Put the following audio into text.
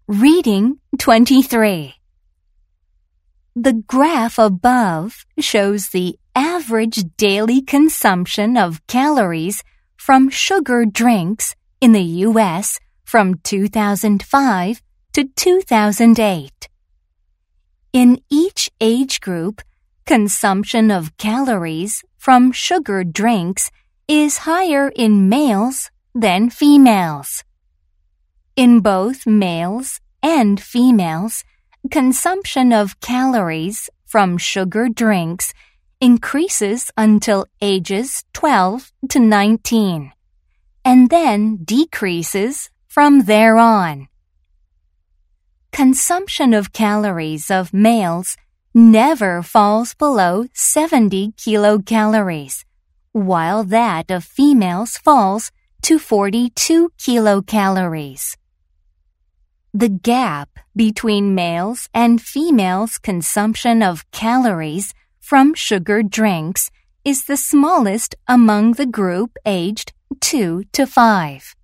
Reading 23. The graph above shows the average daily consumption of calories from sugar drinks in the U.S. from 2005 to 2008. In each age group, consumption of calories from sugar drinks is higher in males than females. In both males and females, consumption of calories from sugar drinks increases until ages 12 to 19, and then decreases from there on. Consumption of calories of males never falls below 70 kilocalories, while that of females falls to 42 kilocalories. The gap between males and females' consumption of calories from sugar drinks is the smallest among the group aged 2 to 5.